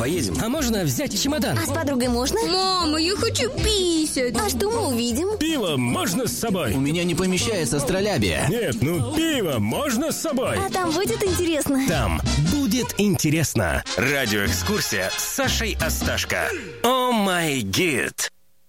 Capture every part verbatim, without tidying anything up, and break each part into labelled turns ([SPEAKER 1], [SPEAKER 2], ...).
[SPEAKER 1] поедем?
[SPEAKER 2] А можно взять чемодан?
[SPEAKER 3] А с подругой можно?
[SPEAKER 4] Мама, я хочу писать.
[SPEAKER 3] А что мы увидим?
[SPEAKER 2] Пиво можно с собой?
[SPEAKER 1] У меня не помещается астролябия.
[SPEAKER 2] Нет, ну пиво можно с собой?
[SPEAKER 3] А там будет интересно?
[SPEAKER 2] Там будет интересно. Радиоэкскурсия с Сашей Асташко. О май гид.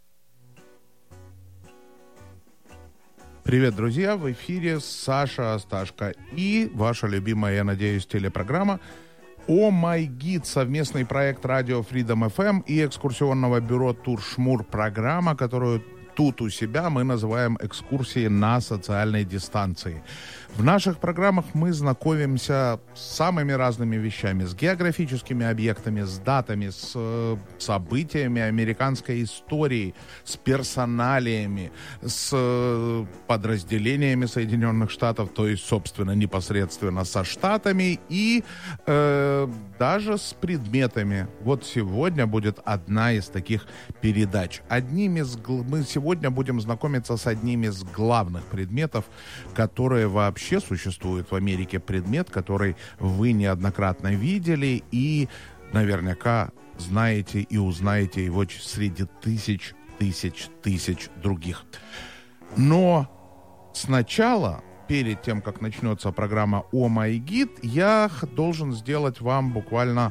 [SPEAKER 5] Привет, друзья! В эфире Саша Асташко и ваша любимая, я надеюсь, телепрограмма «О май гид», совместный проект радио Freedom эф эм и экскурсионного бюро «Туршмур», программа, которую тут у себя мы называем экскурсией на социальной дистанции. В наших программах мы знакомимся с самыми разными вещами, с географическими объектами, с датами, с э, событиями американской истории, с персоналиями, с э, подразделениями Соединенных Штатов, то есть, собственно, непосредственно со Штатами и э, даже с предметами. Вот сегодня будет одна из таких передач. Одним из гл... Мы сегодня будем знакомиться с одним из главных предметов, которые вообще существует в Америке, предмет, который вы неоднократно видели и наверняка знаете и узнаете его среди тысяч, тысяч, тысяч других. Но сначала, перед тем, как начнется программа «О май гид», я должен сделать вам буквально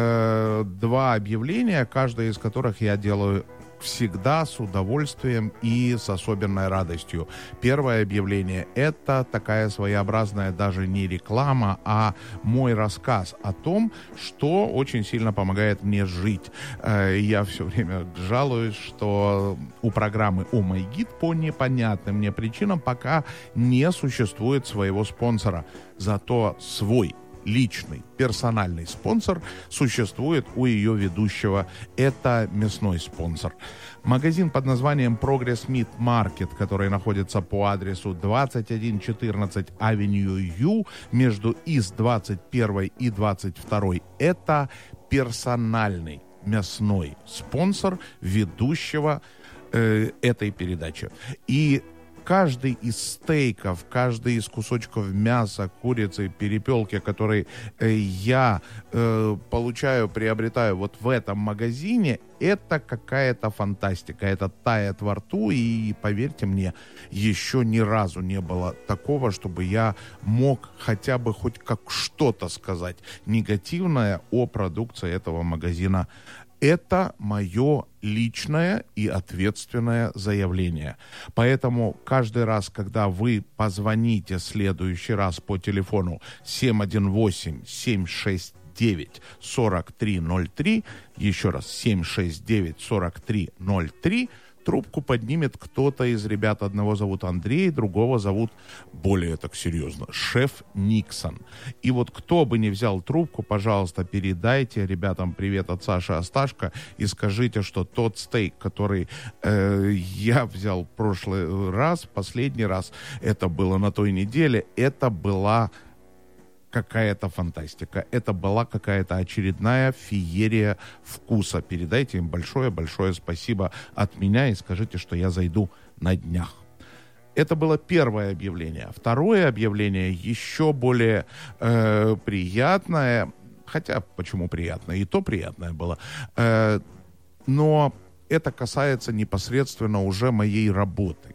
[SPEAKER 5] э, два объявления, каждое из которых я делаю всегда с удовольствием и с особенной радостью. Первое объявление — это такая своеобразная даже не реклама, а мой рассказ о том, что очень сильно помогает мне жить. Я все время жалуюсь, что у программы «О май гид» по непонятным мне причинам пока не существует своего спонсора. Зато свой личный, персональный спонсор существует у ее ведущего. Это мясной спонсор. Магазин под названием Progress Meat Market, который находится по адресу двадцать один четырнадцать Avenue U между East двадцать первой и двадцать второй. Это персональный мясной спонсор ведущего э, этой передачи. И каждый из стейков, каждый из кусочков мяса, курицы, перепелки, которые э, я э, получаю, приобретаю вот в этом магазине, это какая-то фантастика. Это тает во рту, и, поверьте мне, еще ни разу не было такого, чтобы я мог хотя бы хоть как что-то сказать негативное о продукции этого магазина. Это мое личное и ответственное заявление. Поэтому каждый раз, когда вы позвоните в следующий раз по телефону семь один восемь семь шесть девять сорок три ноль три, еще раз семь шесть девять сорок три ноль три, трубку поднимет кто-то из ребят. Одного зовут Андрей, другого зовут, более так серьезно, шеф Никсон. И вот кто бы ни взял трубку, пожалуйста, передайте ребятам привет от Саши Асташко и скажите, что тот стейк, который э, я взял в прошлый раз, последний раз, это было на той неделе, это была какая-то фантастика. Это была какая-то очередная феерия вкуса. Передайте им большое-большое спасибо от меня и скажите, что я зайду на днях. Это было первое объявление. Второе объявление еще более э, приятное. Хотя, почему приятное? И то приятное было. Э, но это касается непосредственно уже моей работы.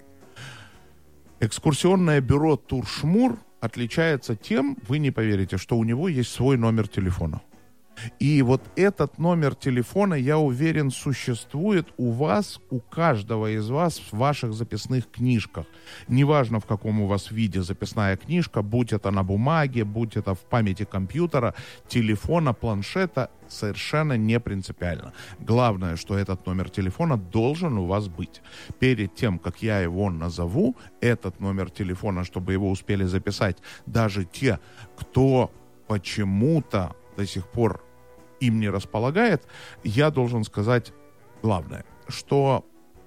[SPEAKER 5] Экскурсионное бюро «Туршмур» отличается тем, вы не поверите, что у него есть свой номер телефона. И вот этот номер телефона, я уверен, существует у вас, у каждого из вас в ваших записных книжках. Неважно, в каком у вас виде записная книжка, будь это на бумаге, будь это в памяти компьютера, телефона, планшета, совершенно не принципиально. Главное, что этот номер телефона должен у вас быть. Перед тем, как я его назову, этот номер телефона, чтобы его успели записать даже те, кто почему-то до сих пор им не располагает, я должен сказать главное, что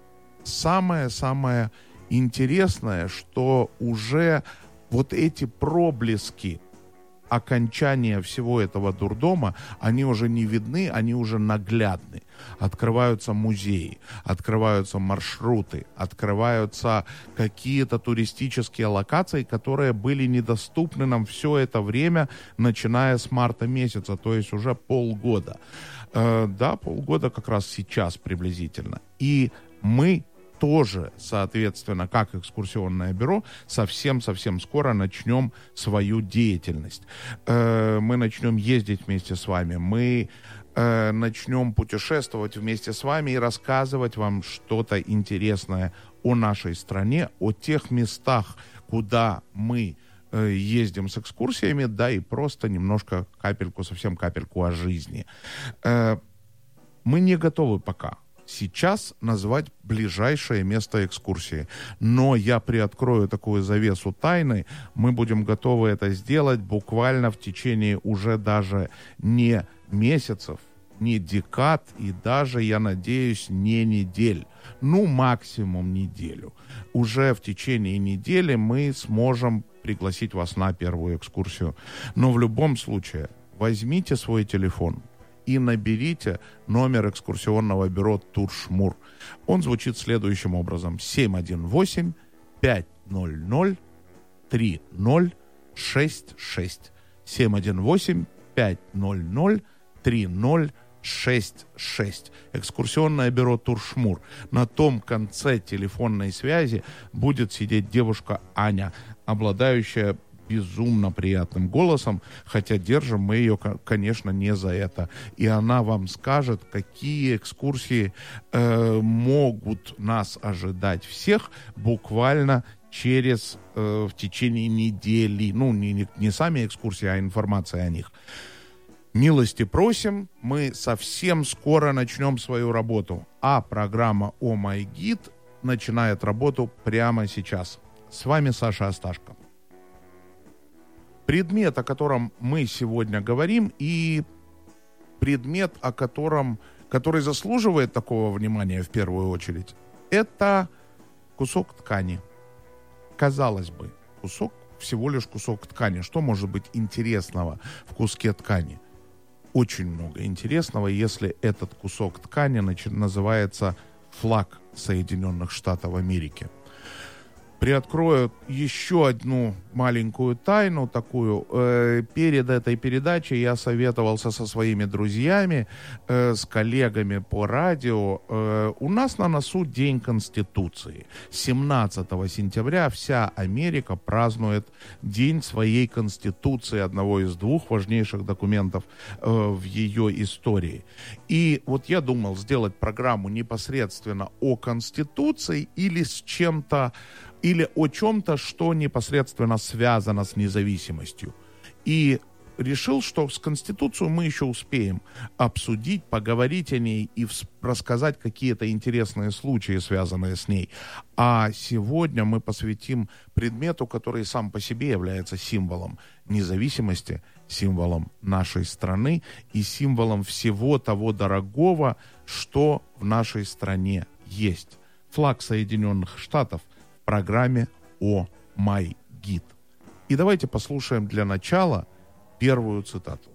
[SPEAKER 5] самое-самое интересное, что уже вот эти проблески окончания всего этого дурдома, они уже не видны, они уже наглядны. Открываются музеи, открываются маршруты, открываются какие-то туристические локации, которые были недоступны нам все это время, начиная с марта месяца, то есть уже полгода. Э, да, полгода как раз сейчас приблизительно. И мы тоже, соответственно, как экскурсионное бюро, совсем-совсем скоро начнем свою деятельность. Э, мы начнем ездить вместе с вами, мы э, начнем путешествовать вместе с вами и рассказывать вам что-то интересное о нашей стране, о тех местах, куда мы э, ездим с экскурсиями, да и просто немножко капельку, совсем капельку о жизни. Э, мы не готовы пока сейчас назвать ближайшее место экскурсии. Но я приоткрою такую завесу тайны. Мы будем готовы это сделать буквально в течение уже даже не месяцев, не декад и даже, я надеюсь, не недель. Ну, максимум неделю. Уже в течение недели мы сможем пригласить вас на первую экскурсию. Но в любом случае, возьмите свой телефон и наберите номер экскурсионного бюро «Туршмур». Он звучит следующим образом. семь один восемь пять ноль ноль три ноль шесть шесть. семь один восемь пять ноль ноль три ноль шесть шесть. Экскурсионное бюро «Туршмур». На том конце телефонной связи будет сидеть девушка Аня, обладающая безумно приятным голосом, хотя держим мы ее, конечно, не за это. И она вам скажет, какие экскурсии э, могут нас ожидать всех буквально через, э, в течение недели. Ну, не, не, не сами экскурсии, а информация о них. Милости просим, мы совсем скоро начнем свою работу. А программа «О май гид» начинает работу прямо сейчас. С вами Саша Асташко. Предмет, о котором мы сегодня говорим, и предмет, о котором, который заслуживает такого внимания в первую очередь, это кусок ткани. Казалось бы, кусок, всего лишь кусок ткани. Что может быть интересного в куске ткани? Очень много интересного, если этот кусок ткани называется флаг Соединенных Штатов Америки. Приоткрою еще одну маленькую тайну такую. Э, перед этой передачей я советовался со своими друзьями, э, с коллегами по радио. Э, у нас на носу День Конституции. семнадцатого сентября вся Америка празднует День своей Конституции, одного из двух важнейших документов э, в ее истории. И вот я думал сделать программу непосредственно о Конституции или с чем-то, или о чем-то, что непосредственно связано с независимостью. И решил, что с Конституцией мы еще успеем обсудить, поговорить о ней и всп- рассказать какие-то интересные случаи, связанные с ней. А сегодня мы посвятим предмету, который сам по себе является символом независимости, символом нашей страны и символом всего того дорогого, что в нашей стране есть. Флаг Соединенных Штатов в программе «О май гид». И давайте послушаем для начала первую цитату.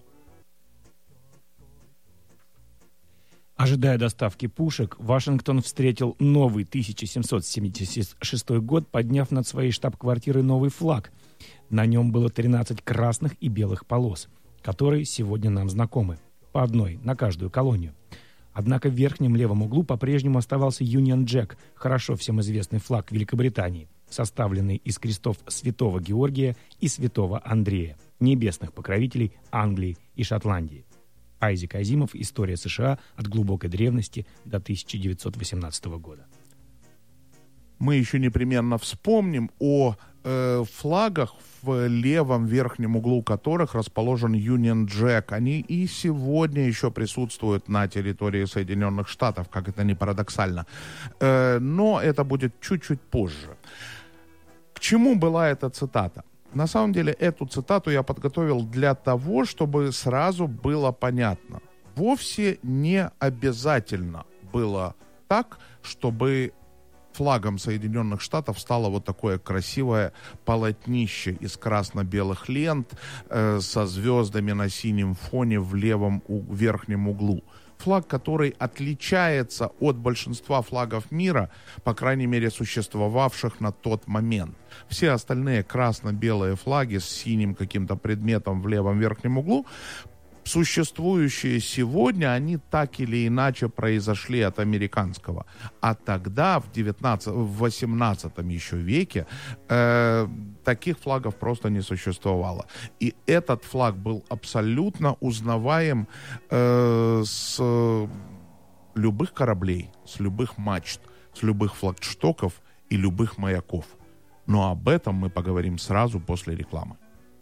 [SPEAKER 6] Ожидая доставки пушек, Вашингтон встретил новый тысяча семьсот семьдесят шестой год, подняв над своей штаб-квартирой новый флаг. На нем было тринадцать красных и белых полос, которые сегодня нам знакомы, по одной на каждую колонию. Однако в верхнем левом углу по-прежнему оставался Union Jack, хорошо всем известный флаг Великобритании, составленный из крестов Святого Георгия и Святого Андрея, небесных покровителей Англии и Шотландии. Айзек Азимов. История США от глубокой древности до тысяча девятьсот восемнадцатого года.
[SPEAKER 5] Мы еще непременно вспомним о э, флагах, в левом верхнем углу которых расположен Union Jack. Они и сегодня еще присутствуют на территории Соединенных Штатов, как это ни парадоксально. Э, но это будет чуть-чуть позже. К чему была эта цитата? На самом деле, эту цитату я подготовил для того, чтобы сразу было понятно. Вовсе не обязательно было так, чтобы флагом Соединенных Штатов стало вот такое красивое полотнище из красно-белых лент э, со звездами на синем фоне в левом у, верхнем углу. Флаг, который отличается от большинства флагов мира, по крайней мере, существовавших на тот момент. Все остальные красно-белые флаги с синим каким-то предметом в левом верхнем углу, существующие сегодня, они так или иначе произошли от американского. А тогда, в девятнадцатом, в восемнадцатом еще веке, э, таких флагов просто не существовало. И этот флаг был абсолютно узнаваем э, с любых кораблей, с любых мачт, с любых флагштоков и любых маяков. Но об этом мы поговорим сразу после рекламы.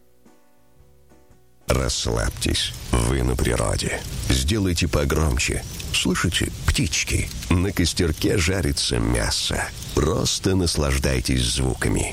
[SPEAKER 7] Расслабьтесь, вы на природе. Сделайте погромче. Слышите, птички? На костерке жарится мясо. Просто наслаждайтесь звуками.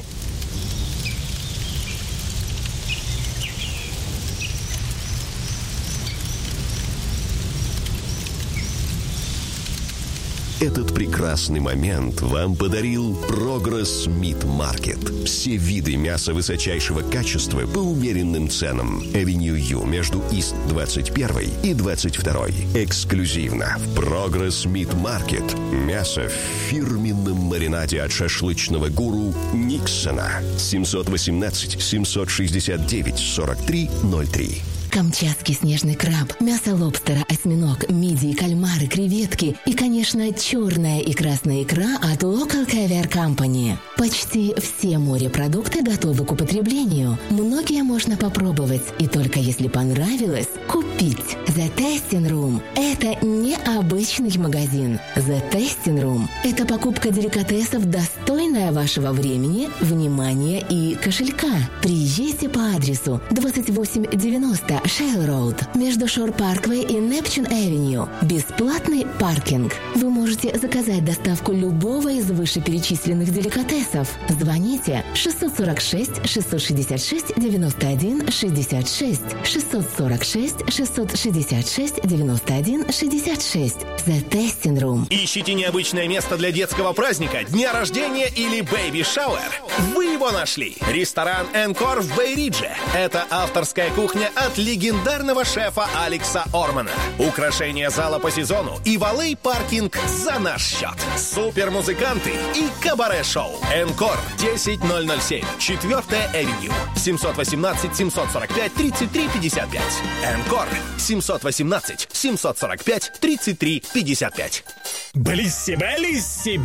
[SPEAKER 7] Этот прекрасный момент вам подарил Progress Meat Market. Все виды мяса высочайшего качества по умеренным ценам. Avenue U между East двадцать первой и двадцать второй. Эксклюзивно в Progress Meat Market. Мясо в фирменном маринаде от шашлычного гуру Никсона. семьсот восемнадцать семьсот шестьдесят девять сорок три ноль три.
[SPEAKER 8] Камчатский снежный краб, мясо лобстера, осьминог, мидии, кальмары, креветки и, конечно, черная и красная икра от Local Caviar Company. Почти все морепродукты готовы к употреблению. Многие можно попробовать, и только если понравилось, купить. The Tasting Room – это не обычный магазин. The Tasting Room – это покупка деликатесов, достойная вашего времени, внимания и кошелька. Приезжайте по адресу двадцать восемь девяносто Shale Road между Шор Парквей и Непчун Авеню. Бесплатный паркинг. Вы можете заказать доставку любого из вышеперечисленных деликатесов. Звоните шестьсот сорок шесть шестьсот шестьдесят шесть девяносто один шестьдесят шесть шестьсот сорок шесть шестьсот шестьдесят шесть девяносто один шестьдесят шесть. The Tasting Room.
[SPEAKER 2] Ищите необычное место для детского праздника, дня рождения или бэйби-шауэр? Вы его нашли. Ресторан «Энкор» в Бэй-Ридже. Это авторская кухня от легендарного шефа Алекса Ормана. Украшение зала по сезону и валей-паркинг за наш счет. Супермузыканты и кабаре-шоу. «Энкор» десять ноль семь, четвёртая Авеню. семьсот восемнадцать семьсот сорок пять тридцать три пятьдесят пять. «Энкор» семьсот восемнадцать семьсот сорок пять тридцать три пятьдесят пять.
[SPEAKER 9] Белисси, белисси,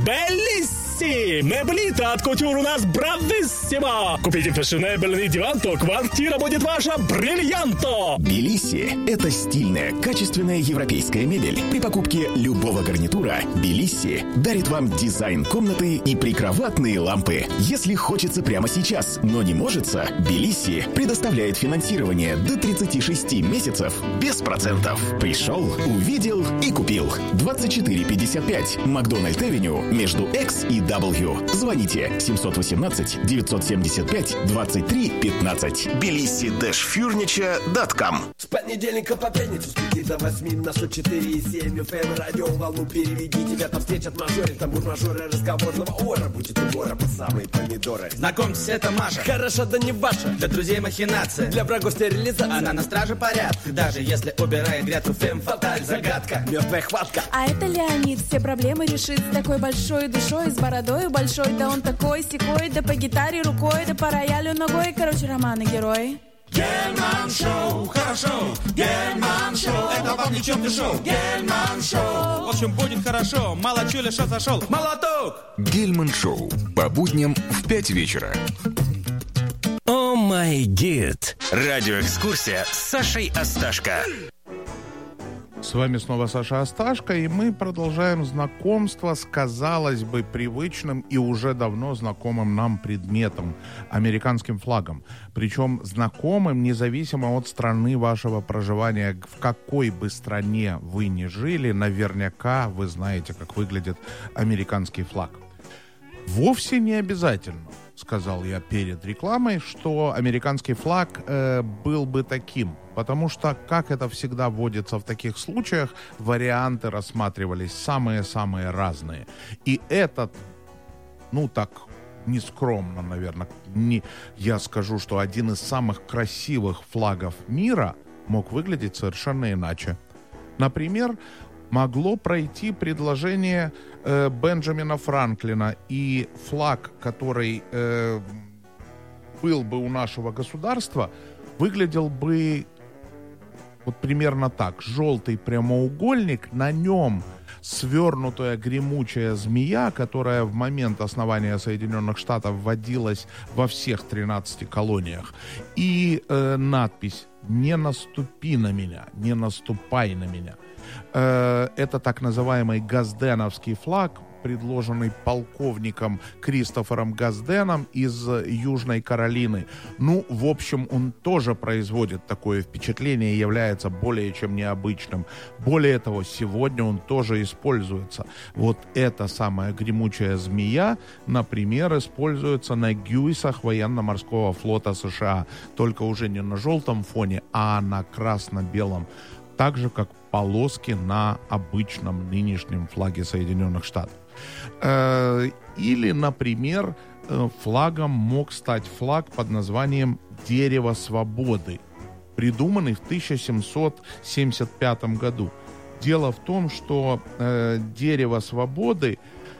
[SPEAKER 9] белисси! Меблита от Кутюр у нас брависсимо! Купите фешенебельный диван, то квартира будет ваша бриллианто!
[SPEAKER 10] Белисси – это стильная, качественная европейская мебель. При покупке любого гарнитура Белисси дарит вам дизайн комнаты и прикроватные лампы. Если хочется прямо сейчас, но не можется, Белисси предоставляет финансирование до тридцати шести месяцев без процентов. Пришел, увидел и купил. двадцать четыре пятьдесят пять Макдональд Авеню между X и W. Звоните семьсот восемнадцать девятьсот семьдесят пять двадцать три пятнадцать.
[SPEAKER 7] белисси фурничер точка ком.
[SPEAKER 11] С понедельника по пятницу с пяти до восьми на сто четыре и семь эф эм радиоволну переведи. Тебя там встретят мажоры, тамбур мажоры разговорного ора. Будет убора по самые помидоры.
[SPEAKER 12] Знакомьтесь, это Маша.
[SPEAKER 11] Хороша, да не ваша.
[SPEAKER 12] Для друзей махинация.
[SPEAKER 11] Для врагов стерилизация.
[SPEAKER 12] Она на страже порядка. Даже если убирает грядку, фем фаталь, загадка.
[SPEAKER 11] Мертвая хватка.
[SPEAKER 13] А это Леонид, все проблемы решит с такой большой душой, с бородой большой, да он такой секой, да по гитаре рукой, да по роялю ногой, короче, романы герой.
[SPEAKER 14] Гельман Шоу, хорошо, Гельман Шоу, это вам ни чем не шоу, Гельман Шоу. В общем, будет хорошо, мало чули, что зашел, молоток.
[SPEAKER 15] Гельман Шоу, по будням в пять вечера.
[SPEAKER 2] О май гид. Радиоэкскурсия с Сашей Асташко.
[SPEAKER 5] С вами снова Саша Асташко, и мы продолжаем знакомство с, казалось бы, привычным и уже давно знакомым нам предметом — американским флагом. Причем знакомым независимо от страны вашего проживания. В какой бы стране вы ни жили, наверняка вы знаете, как выглядит американский флаг. Вовсе не обязательно, сказал я перед рекламой, что американский флаг э, был бы таким. Потому что, как это всегда водится в таких случаях, варианты рассматривались самые-самые разные. И этот ну так, нескромно, наверное, не, я скажу, что один из самых красивых флагов мира мог выглядеть совершенно иначе. Например, могло пройти предложение э, Бенджамина Франклина, и флаг, который э, был бы у нашего государства, выглядел бы вот примерно так. Желтый прямоугольник, на нем свернутая гремучая змея, которая в момент основания Соединенных Штатов вводилась во всех тринадцати колониях. И э, надпись «Не наступи на меня, не наступай на меня». Э, это так называемый газденовский флаг, предложенный полковником Кристофером Газденом из Южной Каролины. Ну, в общем, он тоже производит такое впечатление и является более чем необычным. Более того, сегодня он тоже используется. Вот эта самая гремучая змея, например, используется на гюйсах военно-морского флота США. Только уже не на желтом фоне, а на красно-белом. Так же, как полоски на обычном нынешнем флаге Соединенных Штатов. Или, например, флагом мог стать флаг под названием «Дерево свободы», придуманный в тысяча семьсот семьдесят пятом году. Дело в том, что э, дерево свободы,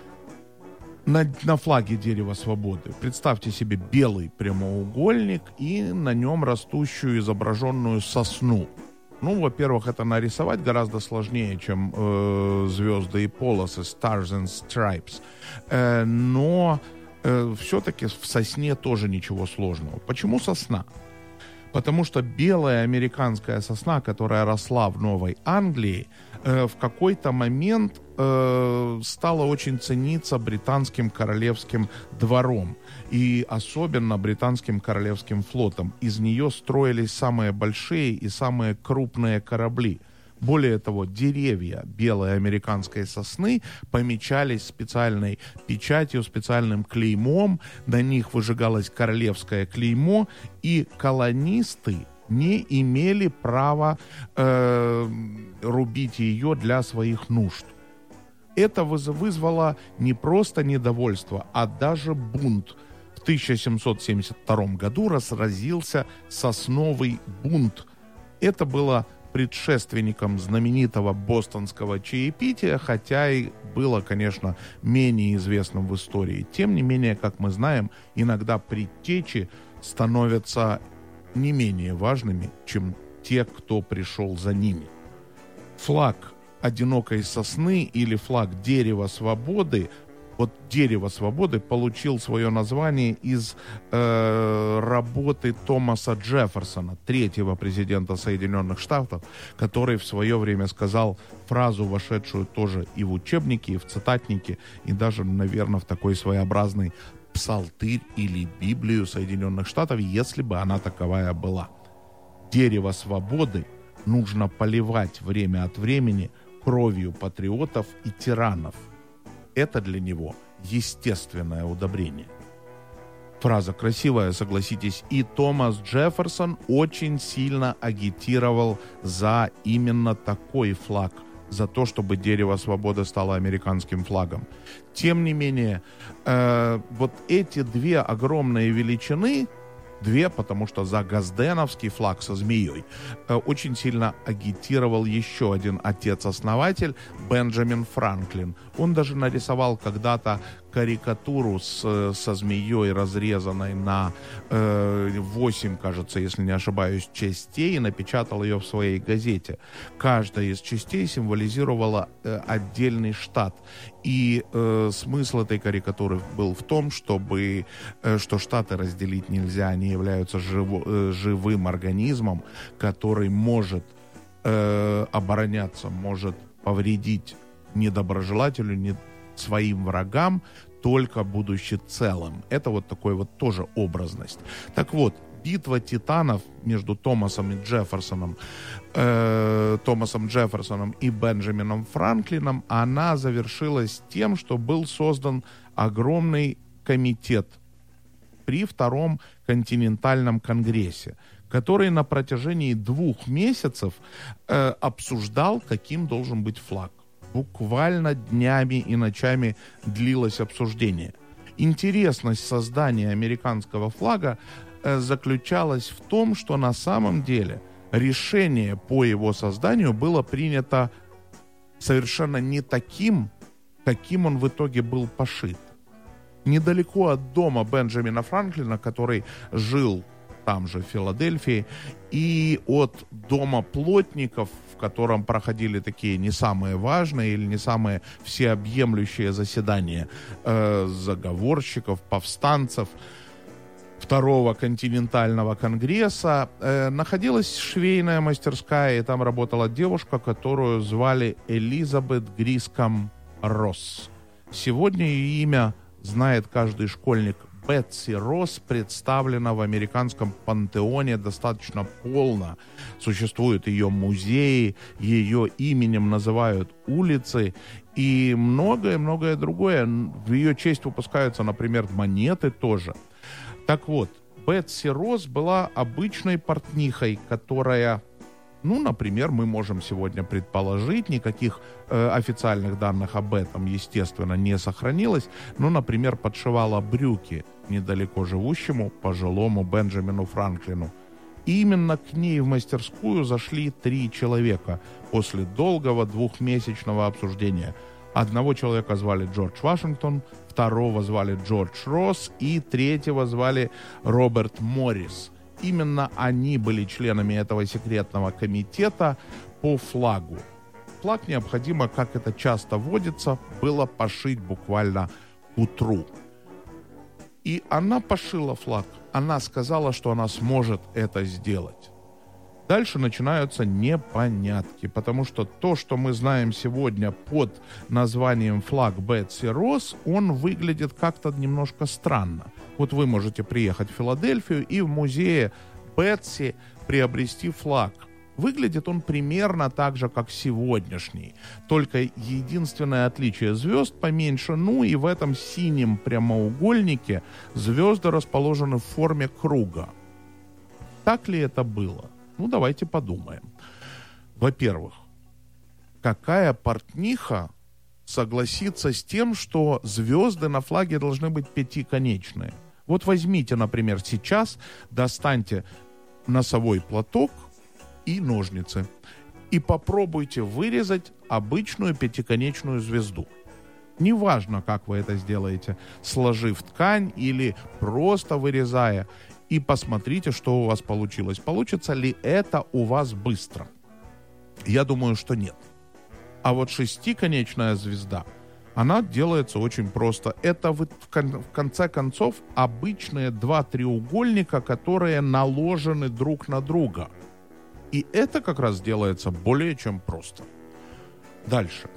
[SPEAKER 5] на, на флаге дерева свободы, представьте себе белый прямоугольник и на нем растущую изображенную сосну. Ну, во-первых, это нарисовать гораздо сложнее, чем э, звезды и полосы, stars and stripes. Э, но э, все-таки в сосне тоже ничего сложного. Почему сосна? Потому что белая американская сосна, которая росла в Новой Англии, э, в какой-то момент э, стала очень цениться британским королевским двором. И особенно британским королевским флотом. Из нее строились самые большие и самые крупные корабли. Более того, деревья белой американской сосны помечались специальной печатью, специальным клеймом. На них выжигалось королевское клеймо, и колонисты не имели права э, рубить ее для своих нужд. Это вызвало не просто недовольство, а даже бунт. В тысяча семьсот семьдесят втором году разразился сосновый бунт. Это было предшественником знаменитого бостонского чаепития, хотя и было, конечно, менее известным в истории. Тем не менее, как мы знаем, иногда предтечи становятся не менее важными, чем те, кто пришел за ними. Флаг одинокой сосны или флаг дерева свободы, вот «Дерево свободы» получил свое название из э, работы Томаса Джефферсона, третьего президента Соединенных Штатов, который в свое время сказал фразу, вошедшую тоже и в учебники, и в цитатники, и даже, наверное, в такой своеобразный псалтырь или Библию Соединенных Штатов, если бы она таковая была. Дерево свободы нужно поливать время от времени кровью патриотов и тиранов. Это для него естественное удобрение. Фраза красивая, согласитесь, и Томас Джефферсон очень сильно агитировал за именно такой флаг, за то, чтобы дерево свободы стало американским флагом. Тем не менее, э, вот эти две огромные величины, две, потому что за газденовский флаг со змеей э, очень сильно агитировал еще один отец-основатель Бенджамин Франклин. Он даже нарисовал когда-то карикатуру с, со змеей, разрезанной на э, восемь, кажется, если не ошибаюсь, частей, и напечатал ее в своей газете. Каждая из частей символизировала э, отдельный штат. И э, смысл этой карикатуры был в том, чтобы, э, что штаты разделить нельзя, они являются живо, э, живым организмом, который может э, обороняться, может повредить недоброжелателю, не своим врагам, только будучи целым. Это вот такой вот тоже образность. Так вот, битва титанов между Томасом и Джефферсоном, э, Томасом Джефферсоном и Бенджамином Франклином, она завершилась тем, что был создан огромный комитет при Втором континентальном конгрессе, который на протяжении двух месяцев э, обсуждал, каким должен быть флаг. Буквально днями и ночами длилось обсуждение. Интересность создания американского флага э, заключалась в том, что на самом деле решение по его созданию было принято совершенно не таким, каким он в итоге был пошит. Недалеко от дома Бенджамина Франклина, который жил там же, в Филадельфии, и от дома плотников, в котором проходили такие не самые важные или не самые всеобъемлющие заседания э, заговорщиков, повстанцев Второго континентального конгресса, э, находилась швейная мастерская, и там работала девушка, которую звали Элизабет Гриском Росс. Сегодня ее имя знает каждый школьник. Бетси Росс представлена в американском пантеоне достаточно полно. Существуют ее музеи, ее именем называют улицы и многое-многое другое. В ее честь выпускаются, например, монеты тоже. Так вот, Бетси Росс была обычной портнихой, которая, ну, например, мы можем сегодня предположить, никаких э, официальных данных об этом, естественно, не сохранилось, но, например, подшивала брюки недалеко живущему пожилому Бенджамину Франклину. И именно к ней в мастерскую зашли три человека после долгого двухмесячного обсуждения. Одного человека звали Джордж Вашингтон, второго звали Джордж Росс и третьего звали Роберт Моррис. Именно они были членами этого секретного комитета по флагу. Флаг необходимо, как это часто водится, было пошить буквально к утру. И она пошила флаг. Она сказала, что она сможет это сделать. Дальше начинаются непонятки, потому что то, что мы знаем сегодня под названием флаг Бетси Росс, он выглядит как-то немножко странно. Вот вы можете приехать в Филадельфию и в музее Бетси приобрести флаг. Выглядит он примерно так же, как сегодняшний. Только единственное отличие — звезд поменьше, ну и в этом синем прямоугольнике звезды расположены в форме круга. Так ли это было? Ну, давайте подумаем. Во-первых, какая портниха согласится с тем, что звезды на флаге должны быть пятиконечные? Вот возьмите, например, сейчас, достаньте носовой платок и ножницы и попробуйте вырезать обычную пятиконечную звезду. Неважно, как вы это сделаете, сложив ткань или просто вырезая, и посмотрите, что у вас получилось. Получится ли это у вас быстро? Я думаю, что нет. А вот шестиконечная звезда, она делается очень просто. Это в конце концов обычные два треугольника, которые наложены друг на друга. И это как раз делается более чем просто. Дальше.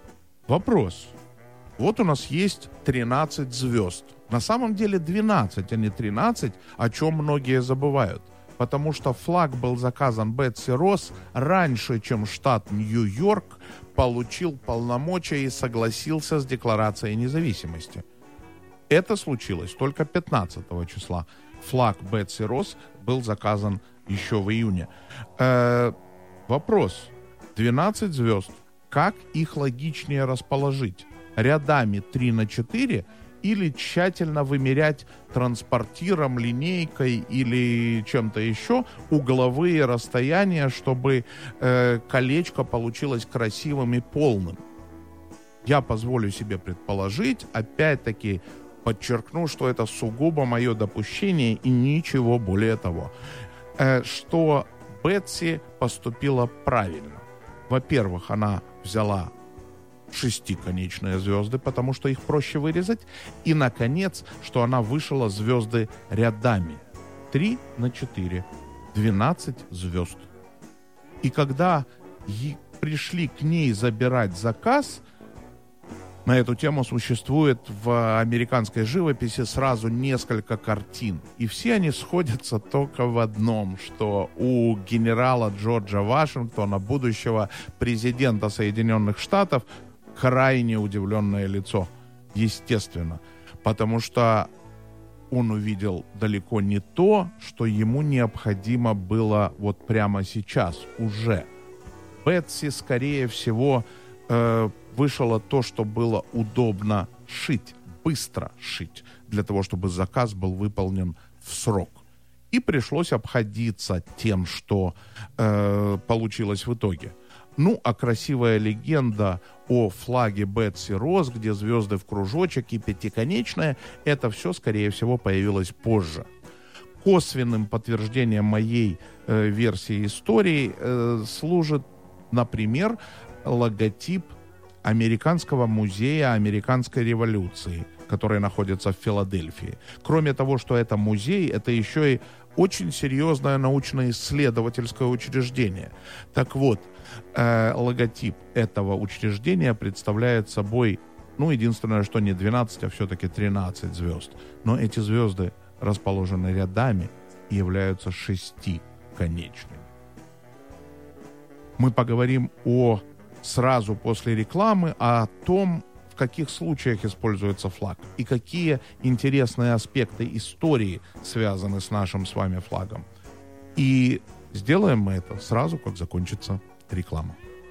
[SPEAKER 5] Вопрос. Вот у нас есть тринадцать звезд. На самом деле двенадцать, а не тринадцать, о чем многие забывают. Потому что флаг был заказан Бетси Росс раньше, чем штат Нью-Йорк получил полномочия и согласился с Декларацией независимости. Это случилось только пятнадцатого числа. Флаг Бетси Росс был заказан еще в июне. Э-э- вопрос. двенадцать звезд. Как их логичнее расположить? Рядами три на четыре или тщательно вымерять транспортиром, линейкой или чем-то еще угловые расстояния, чтобы э, колечко получилось красивым и полным? Я позволю себе предположить, опять-таки подчеркну, что это сугубо мое допущение и ничего более того, э, что Бетси поступила правильно. Во-первых, она взяла шестиконечные звезды, потому что их проще вырезать. И, наконец, что она вышила звезды рядами. Три на четыре. Двенадцать звезд. И когда пришли к ней забирать заказ, на эту тему существует в американской живописи сразу несколько картин. И все они сходятся только в одном, что у генерала Джорджа Вашингтона, будущего президента Соединенных Штатов, крайне удивленное лицо. Естественно. Потому что он увидел далеко не то, что ему необходимо было вот прямо сейчас, уже. Бетси, скорее всего, э, вышила то, что было удобно шить. быстро шить, для того, чтобы заказ был выполнен в срок. И пришлось обходиться тем, что э, получилось в итоге. Ну, а красивая легенда о флаге Бетси Росс, где звезды в кружочек и пятиконечная, это все, скорее всего, появилось позже. Косвенным подтверждением моей э, версии истории э, служит, например, логотип Американского музея американской революции, который находится в Филадельфии. Кроме того, что это музей, это еще и очень серьезное научно-исследовательское учреждение. Так вот, э, логотип этого учреждения представляет собой, ну, единственное, что не двенадцать, а все-таки тринадцать звезд. Но эти звезды расположены рядами и являются шестиконечными. Мы поговорим о сразу после рекламы о том, в каких случаях используется флаг и какие интересные аспекты истории связаны с нашим с вами флагом. И сделаем мы это сразу, как закончится реклама.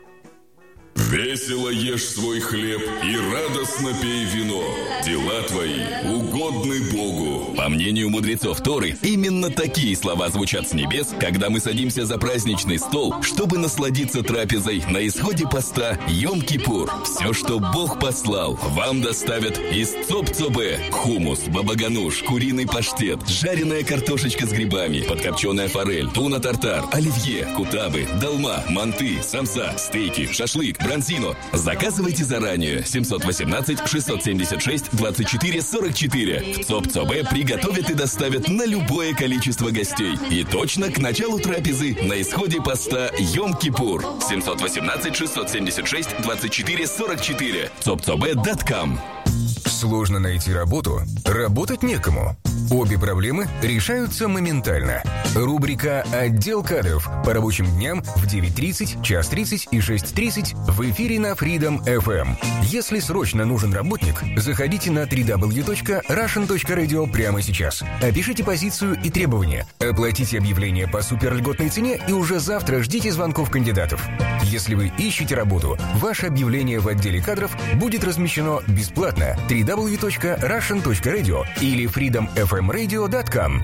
[SPEAKER 16] Весело ешь свой хлеб и радостно пей вино. Дела твои угодны Богу.
[SPEAKER 17] По мнению мудрецов Торы, именно такие слова звучат с небес, когда мы садимся за праздничный стол, чтобы насладиться трапезой на исходе поста Йом-Кипур. Все, что Бог послал, вам доставят из Цоп-Цобе. Хумус, бабагануш, куриный паштет, жареная картошечка с грибами, подкопченая форель, туна-тартар, оливье, кутабы, долма, манты, самса, стейки, шашлык, бронзино. Заказывайте заранее. семь один восемь шесть семь шесть двадцать четыре сорок четыре. В Цоп-Цобе приготовят и доставят на любое количество гостей. И точно к началу трапезы на исходе поста Йом-Кипур. семь один восемь шесть семь шесть двадцать четыре сорок четыре. цопцобе точка ком.
[SPEAKER 15] Сложно найти работу? Работать некому. Обе проблемы решаются моментально. Рубрика «Отдел кадров» по рабочим дням в девять тридцать, час тридцать и шесть тридцать в эфире на Freedom эф эм. Если срочно нужен работник, заходите на дабл ю дабл ю дабл ю точка рашен точка радио прямо сейчас. Опишите позицию и требования. Оплатите объявление по суперльготной цене и уже завтра ждите звонков кандидатов. Если вы ищете работу, ваше объявление в отделе кадров будет размещено бесплатно. дабл ю дабл ю дабл ю точка рашен точка радио или фридом эф эм радио точка ком.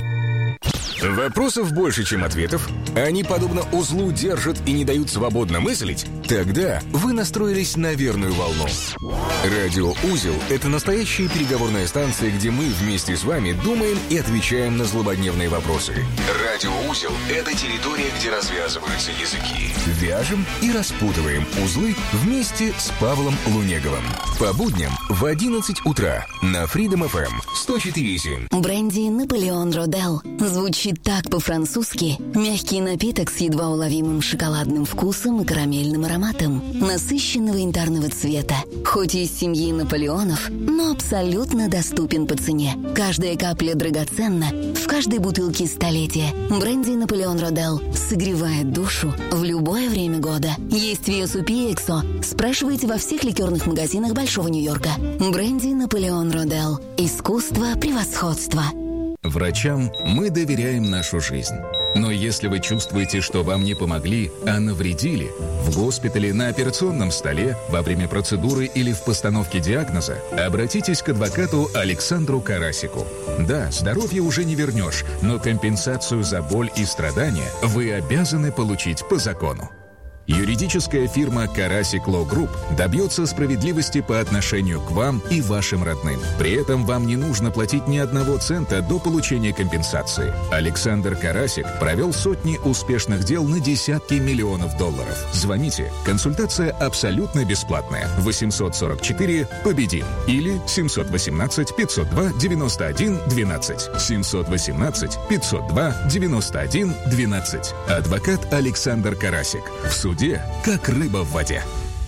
[SPEAKER 15] Вопросов больше, чем ответов? Они, подобно узлу, держат и не дают свободно мыслить? Тогда вы настроились на верную волну. Радио «Узел» — это настоящая переговорная станция, где мы вместе с вами думаем и отвечаем на злободневные вопросы. Радио «Узел» — это территория, где развязываются языки. Вяжем и распутываем узлы вместе с Павлом Лунеговым. По будням в одиннадцать утра на Freedom эф эм сто четыре и семь.
[SPEAKER 8] Бренди «Наполеон Родель» звучит так по-французски. Мягкий напиток с едва уловимым шоколадным вкусом и карамельным ароматом, насыщенного янтарного цвета. Хоть и из семьи Наполеонов, но абсолютно доступен по цене. Каждая капля драгоценна, в каждой бутылке столетие. Бренди «Наполеон Родель» согревает душу в любое время года. Есть в ю эс ю пи и Эксо. Спрашивайте во всех ликерных магазинах Большого Нью-Йорка. Бренди «Наполеон Родель». Искусство превосходства.
[SPEAKER 15] Врачам мы доверяем нашу жизнь. Но если вы чувствуете, что вам не помогли, а навредили, в госпитале, на операционном столе, во время процедуры или в постановке диагноза, обратитесь к адвокату Александру Карасику. Да, здоровье уже не вернешь, но компенсацию за боль и страдания вы обязаны получить по закону. Юридическая фирма «Карасик Лоу Групп» добьется справедливости по отношению к вам и вашим родным. При этом вам не нужно платить ни одного цента до получения компенсации. Александр Карасик провел сотни успешных дел на десятки миллионов долларов. Звоните. Консультация абсолютно бесплатная. восемьсот сорок четыре победим или семьсот восемнадцать пятьсот два девяносто один двенадцать. семьсот восемнадцать пятьсот два девяносто один двенадцать. Адвокат Александр Карасик. В суде как рыба в воде.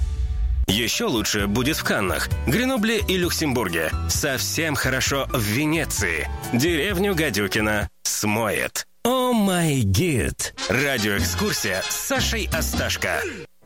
[SPEAKER 18] Еще лучше будет в Каннах, Гренобле и Люксембурге. Совсем хорошо в Венеции. Деревню Гадюкина смоет. О май гид. Радиоэкскурсия с Сашей Асташко.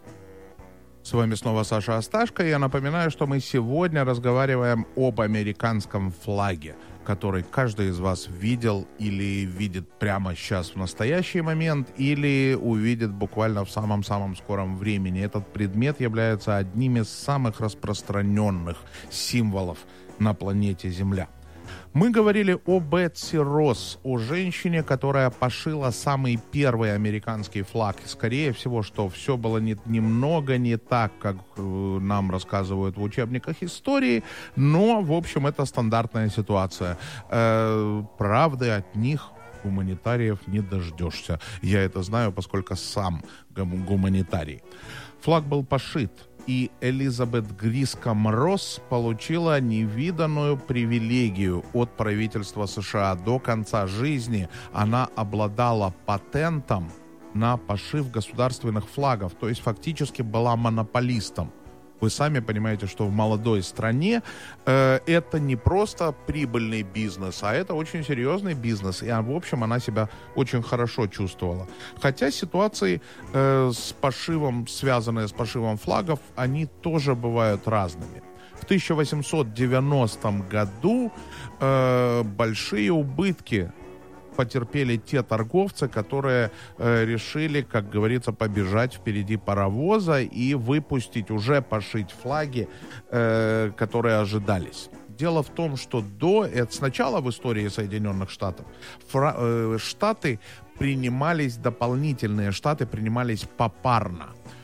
[SPEAKER 5] С вами снова Саша Асташко. Я напоминаю, что мы сегодня разговариваем об американском флаге, который каждый из вас видел или видит прямо сейчас в настоящий момент, или увидит буквально в самом-самом скором времени. Этот предмет является одним из самых распространенных символов на планете Земля. Мы говорили о Бетси Росс, о женщине, которая пошила самый первый американский флаг. Скорее всего, что все было не, немного не так, как э, нам рассказывают в учебниках истории, но, в общем, это стандартная ситуация. Э, правды от них, гуманитариев, не дождешься. Я это знаю, поскольку сам гуманитарий. Флаг был пошит. И Элизабет Гриском Росс получила невиданную привилегию от правительства США. До конца жизни она обладала патентом на пошив государственных флагов, то есть фактически была монополистом. Вы сами понимаете, что в молодой стране э, это не просто прибыльный бизнес, а это очень серьезный бизнес. И, в общем, она себя очень хорошо чувствовала. Хотя ситуации э, с пошивом, связанные с пошивом флагов, они тоже бывают разными. В тысяча восемьсот девяностом году э, большие убытки потерпели те торговцы, которые э, решили, как говорится, побежать впереди паровоза и выпустить, уже пошить флаги, э, которые ожидались. Дело в том, что до, это сначала в истории Соединенных Штатов фра, э, штаты принимались, дополнительные штаты принимались попарно.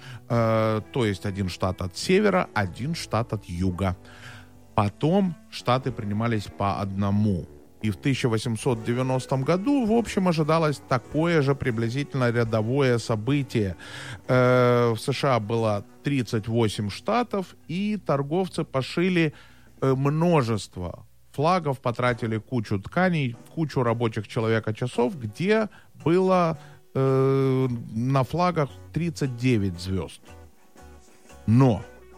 [SPEAKER 5] Э, то есть один штат от севера, один штат от юга. Потом штаты принимались по одному. И в тысяча восемьсот девяностом году, в общем, ожидалось такое же приблизительно рядовое событие. Э, в США было тридцать восемь штатов, и торговцы пошили э, множество флагов, потратили кучу тканей, кучу рабочих человека-часов, где было э, на флагах тридцать девять звезд. Но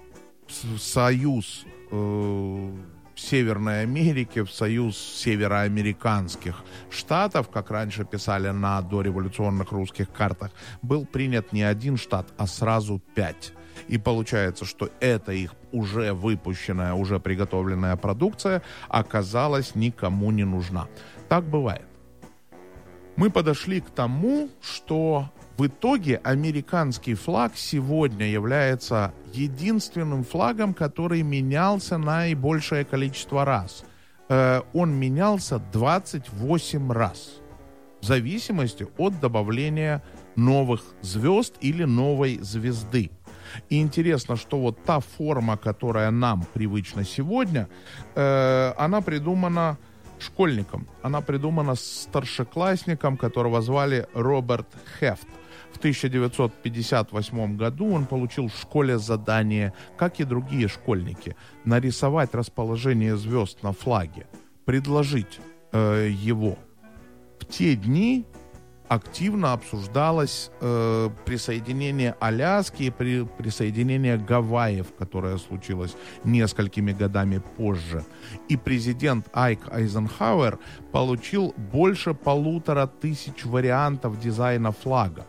[SPEAKER 5] союз... Э, Северной Америки в союз североамериканских штатов, как раньше писали на дореволюционных русских картах, был принят не один штат, а сразу пять. И получается, что эта их уже выпущенная, уже приготовленная продукция оказалась никому не нужна. Так бывает. Мы подошли к тому, что в итоге американский флаг сегодня является единственным флагом, который менялся наибольшее количество раз. Э, он менялся двадцать восемь раз. В зависимости от добавления новых звезд или новой звезды. И интересно, что вот та форма, которая нам привычна сегодня, э, она придумана школьником. Она придумана старшеклассником, которого звали Роберт Хефт. В тысяча девятьсот пятьдесят восьмом году он получил в школе задание, как и другие школьники, нарисовать расположение звезд на флаге, предложить э, его. В те дни активно обсуждалось э, присоединение Аляски и при, присоединение Гавайев, которое случилось несколькими годами позже. И президент Айк Айзенхауэр получил больше полутора тысяч вариантов дизайна флага.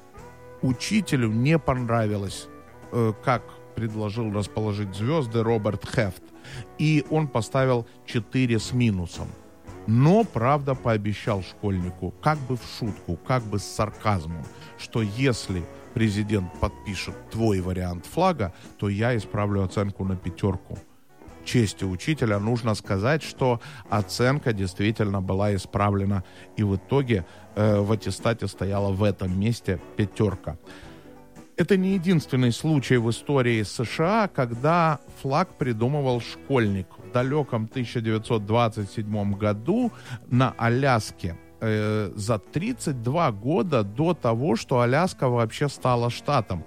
[SPEAKER 5] Учителю не понравилось, э, как предложил расположить звезды Роберт Хефт, и он поставил четыре с минусом. Но, правда, пообещал школьнику, как бы в шутку, как бы с сарказмом, что если президент подпишет твой вариант флага, то я исправлю оценку на пятерку. Чести учителя нужно сказать, что оценка действительно была исправлена, и в итоге э, в аттестате стояла в этом месте пятерка. Это не единственный случай в истории США, когда флаг придумывал школьник. В далеком тысяча девятьсот двадцать седьмом году на Аляске э, за тридцать два года до того, что Аляска вообще стала штатом,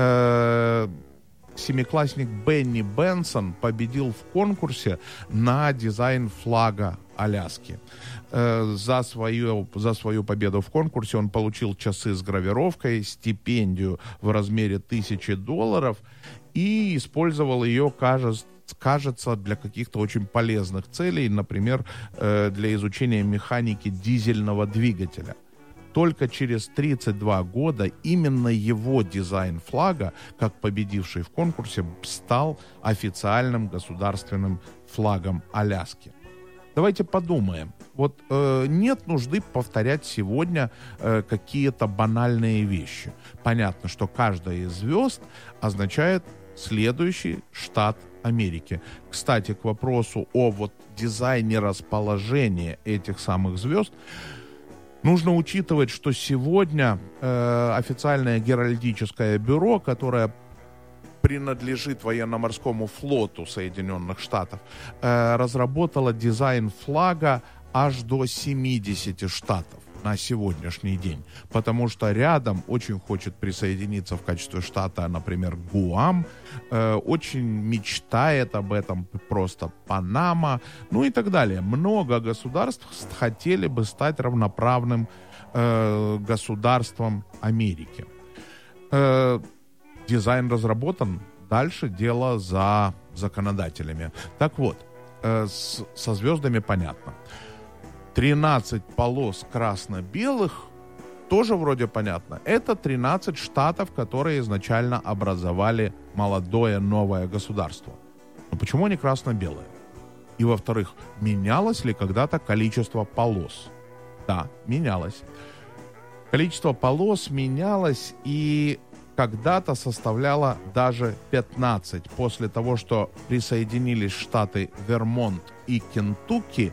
[SPEAKER 5] э, семиклассник Бенни Бенсон победил в конкурсе на дизайн флага Аляски. Э, за, свою, за свою победу в конкурсе он получил часы с гравировкой, стипендию в размере тысячи долларов и использовал ее, кажется, кажется, для каких-то очень полезных целей, например, э, для изучения механики дизельного двигателя. Только через тридцать два года именно его дизайн флага, как победивший в конкурсе, стал официальным государственным флагом Аляски. Давайте подумаем. Вот э, нет нужды повторять сегодня э, какие-то банальные вещи. Понятно, что каждая из звезд означает следующий штат Америки. Кстати, к вопросу о вот дизайне расположения этих самых звезд, нужно учитывать, что сегодня э, официальное геральдическое бюро, которое принадлежит военно-морскому флоту Соединенных Штатов, э, разработало дизайн флага аж до семидесяти штатов на сегодняшний день. Потому что рядом очень хочет присоединиться в качестве штата, например, Гуам, э, очень мечтает об этом просто Панама, ну и так далее. Много государств хотели бы стать равноправным э, государством Америки. Э, Дизайн разработан, дальше дело за законодателями. Так вот, э, с, со звездами понятно. тринадцать полос красно-белых, тоже вроде понятно. Это тринадцать штатов, которые изначально образовали молодое новое государство. Но почему они красно-белые? И, во-вторых, менялось ли когда-то количество полос? Да, менялось. Количество полос менялось, и когда-то составляло даже пятнадцать. После того, что присоединились штаты Вермонт и Кентукки,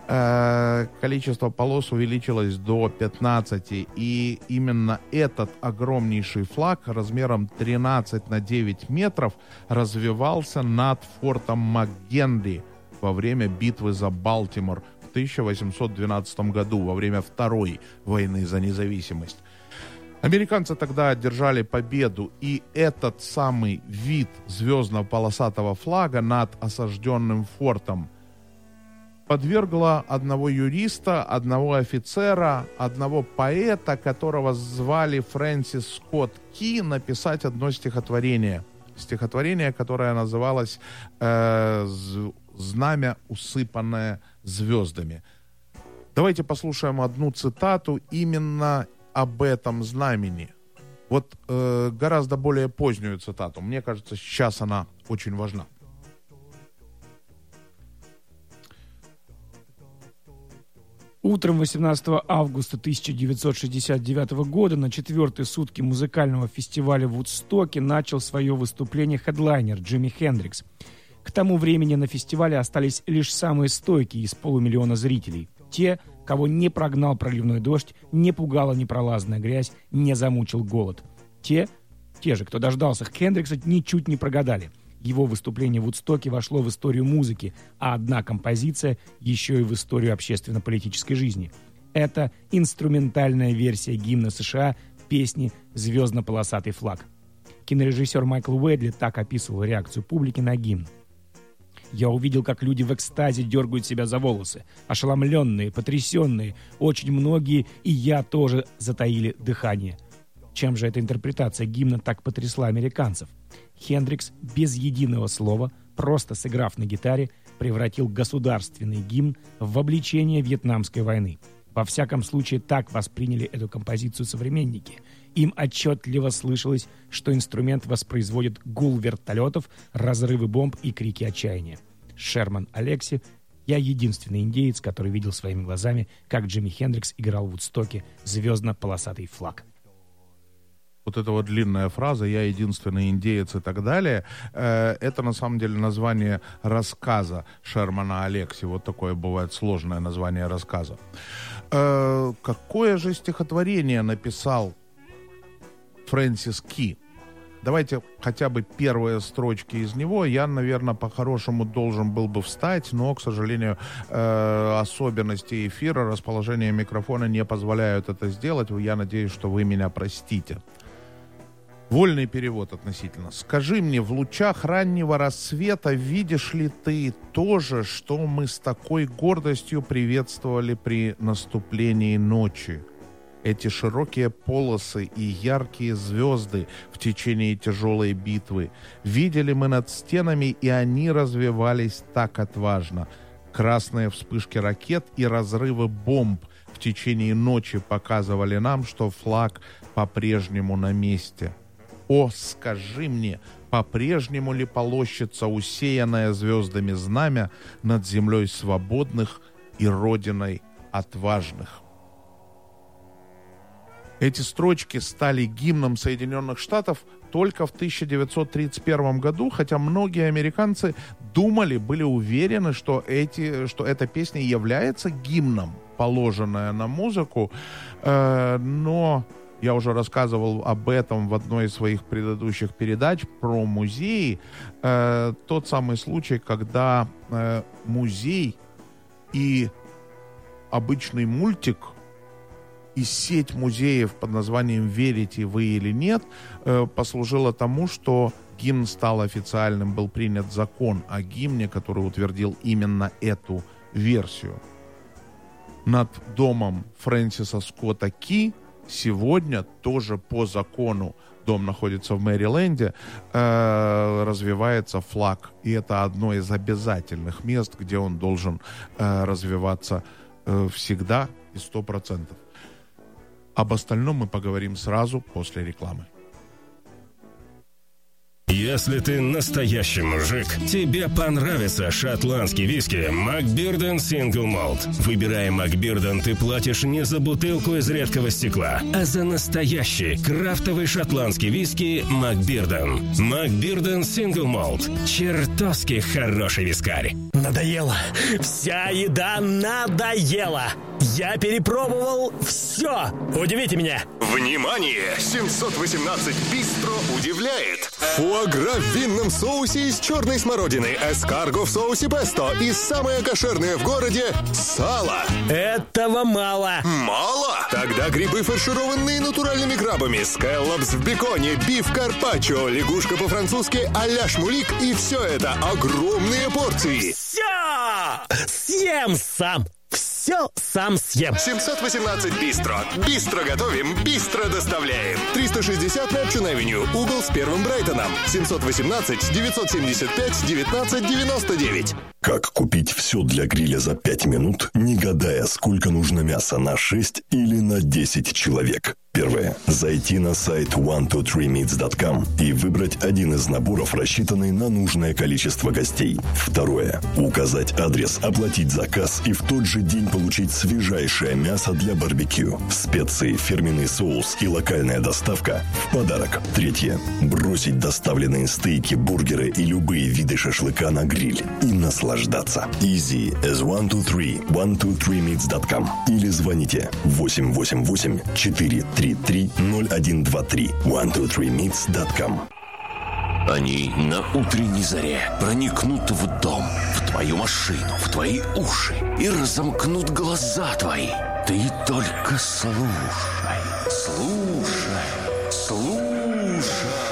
[SPEAKER 5] э, количество полос увеличилось до пятнадцати. И именно этот огромнейший флаг размером тринадцать на девять метров развивался над фортом МакГенри во время битвы за Балтимор в тысяча восемьсот двенадцатом году, во время Второй войны за независимость. Американцы тогда одержали победу, и этот самый вид звездно-полосатого флага над осажденным фортом подвергло одного юриста, одного офицера, одного поэта, которого звали Фрэнсис Скотт Ки, написать одно стихотворение. Стихотворение, которое называлось э, «Знамя, усыпанное звездами». Давайте послушаем одну цитату именно об этом знамени. Вот э, гораздо более позднюю цитату. Мне кажется, сейчас она очень важна.
[SPEAKER 6] Утром восемнадцатого августа тысяча девятьсот шестьдесят девятого года на четвертые сутки музыкального фестиваля в Вудстоке начал свое выступление хедлайнер Джимми Хендрикс. К тому времени на фестивале остались лишь самые стойкие из полумиллиона зрителей. Те, кого не прогнал проливной дождь, не пугала непролазная грязь, не замучил голод. Те, те же, кто дождался Хендрикса, ничуть не прогадали. Его выступление в Вудстоке вошло в историю музыки, а одна композиция еще и в историю общественно-политической жизни. Это инструментальная версия гимна США песни «Звездно-полосатый флаг». Кинорежиссер Майкл Уэдли так описывал реакцию публики на гимн. «Я увидел, как люди в экстазе дергают себя за волосы. Ошеломленные, потрясенные, очень многие, и я тоже, затаили дыхание». Чем же эта интерпретация гимна так потрясла американцев? Хендрикс без единого слова, просто сыграв на гитаре, превратил государственный гимн в обличение Вьетнамской войны. Во всяком случае, так восприняли эту композицию современники. Им отчетливо слышалось, что инструмент воспроизводит гул вертолетов, разрывы бомб и крики отчаяния. Шерман Алекси, я единственный индеец, который видел своими глазами, как Джимми Хендрикс играл в Вудстоке «Звездно-полосатый флаг».
[SPEAKER 5] Вот эта вот длинная фраза «я единственный индеец» и так далее, э, это на самом деле название рассказа Шермана Алекси. Вот такое бывает сложное название рассказа. Э, какое же стихотворение написал Фрэнсис Ки? Давайте хотя бы первые строчки из него. Я, наверное, по-хорошему должен был бы встать, но, к сожалению, э, особенности эфира, расположение микрофона не позволяют это сделать. Я надеюсь, что вы меня простите. Вольный перевод относительно. «Скажи мне, в лучах раннего рассвета видишь ли ты то же, что мы с такой гордостью приветствовали при наступлении ночи? Эти широкие полосы и яркие звезды в течение тяжелой битвы. Видели мы над стенами, и они развивались так отважно. Красные вспышки ракет и разрывы бомб в течение ночи показывали нам, что флаг по-прежнему на месте. О, скажи мне, по-прежнему ли полощется усеянное звездами знамя над землей свободных и родиной отважных. Эти строчки стали гимном Соединенных Штатов только в тысяча девятьсот тридцать первом году, хотя многие американцы думали, были уверены, что, эти, что эта песня является гимном, положенная на музыку, э, но я уже рассказывал об этом в одной из своих предыдущих передач про музеи. Э, тот самый случай, когда э, музей и обычный мультик и сеть музеев под названием «Верите вы или нет» э, послужила тому, что гимн стал официальным, был принят закон о гимне, который утвердил именно эту версию. Над домом Фрэнсиса Скотта Ки сегодня тоже по закону, дом находится в Мэриленде, э, развивается флаг. И это одно из обязательных мест, где он должен э, развиваться э, всегда и сто процентов. Об остальном мы поговорим сразу после рекламы.
[SPEAKER 18] Если ты настоящий мужик, тебе понравится шотландский виски Макбирден Single Malt. Выбирая Макбирден, ты платишь не за бутылку из редкого стекла, а за настоящий крафтовый шотландский виски Макбирден. Макбирден Single Malt. Чертовски хороший вискарь.
[SPEAKER 9] Надоело. Вся еда надоела. Я перепробовал все. Удивите меня.
[SPEAKER 2] Внимание! семьсот восемнадцать Бистро удивляет. Фуагра в винном соусе из черной смородины, эскарго в соусе песто и самое кошерное в городе – сало.
[SPEAKER 9] Этого мало.
[SPEAKER 2] Мало? Тогда грибы, фаршированные натуральными крабами, скэллопс в беконе, биф карпаччо, лягушка по-французски а-ля шмулик и все это огромные порции.
[SPEAKER 9] Все! Съем сам. Все сам съем.
[SPEAKER 2] семьсот восемнадцать Бистро. Бистро готовим, бистро доставляем. триста шестьдесят Neptune Avenue, угол с Первым Брайтоном. семьсот восемнадцать девятьсот семьдесят пять девятнадцать девяносто девять.
[SPEAKER 19] Как купить все для гриля за пять минут, не гадая, сколько нужно мяса на шесть или на десять человек? Первое. Зайти на сайт one two three meats dot com и выбрать один из наборов, рассчитанный на нужное количество гостей. Второе. Указать адрес, оплатить заказ и в тот же день получить свежайшее мясо для барбекю. Специи, фирменный соус и локальная доставка в подарок. Третье. Бросить доставленные стейки, бургеры и любые виды шашлыка на гриль и наслаждаться. Easy as one two three one two three meats dot com или звоните восемь восемь восемь четыре три три ноль один два три one two three meats dot com.
[SPEAKER 20] Они на утренней заре проникнут в дом, в твою машину, в твои уши и разомкнут глаза твои. Ты только слушай, слушай, слушай.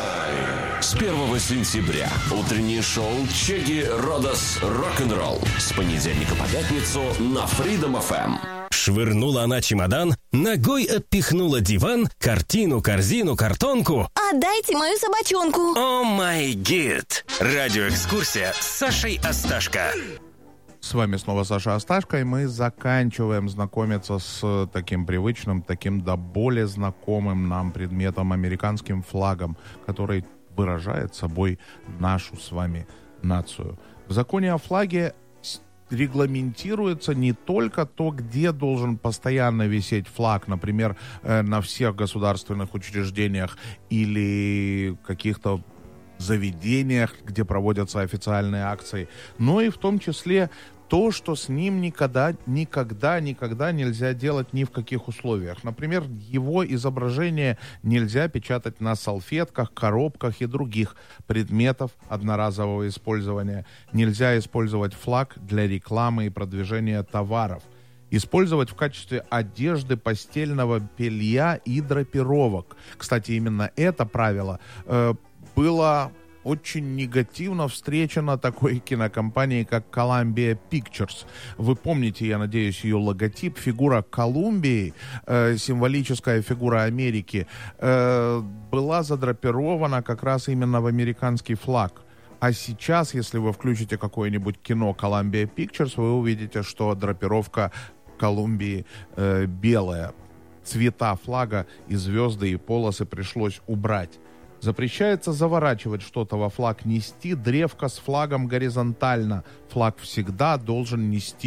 [SPEAKER 20] С первого сентября утреннее шоу Чеги Родос Рок-н-ролл с понедельника по пятницу на Freedom эф эм.
[SPEAKER 18] Швырнула она чемодан, ногой отпихнула диван, картину, корзину, картонку.
[SPEAKER 3] Отдайте мою собачонку.
[SPEAKER 18] О май гид. Радиоэкскурсия с Сашей Асташко.
[SPEAKER 5] С вами снова Саша Асташко, и мы заканчиваем знакомиться с таким привычным, таким до боли знакомым нам предметом, американским флагом, который выражает собой нашу с вами нацию. В законе о флаге регламентируется не только то, где должен постоянно висеть флаг, например, э, на всех государственных учреждениях или каких-то заведениях, где проводятся официальные акции, но и в том числе то, что с ним никогда, никогда, никогда нельзя делать ни в каких условиях. Например, его изображение нельзя печатать на салфетках, коробках и других предметов одноразового использования. Нельзя использовать флаг для рекламы и продвижения товаров. Использовать в качестве одежды, постельного белья и драпировок. Кстати, именно это правило э, было очень негативно встречена такой кинокомпанией, как Columbia Pictures. Вы помните, я надеюсь, ее логотип, фигура Колумбии, э, символическая фигура Америки, э, была задрапирована как раз именно в американский флаг. А сейчас, если вы включите какое-нибудь кино Columbia Pictures, вы увидите, что драпировка Колумбии э, белая. Цвета флага и звезды, и полосы пришлось убрать. Запрещается заворачивать что-то во флаг, нести древко с флагом горизонтально. Флаг всегда должен нестись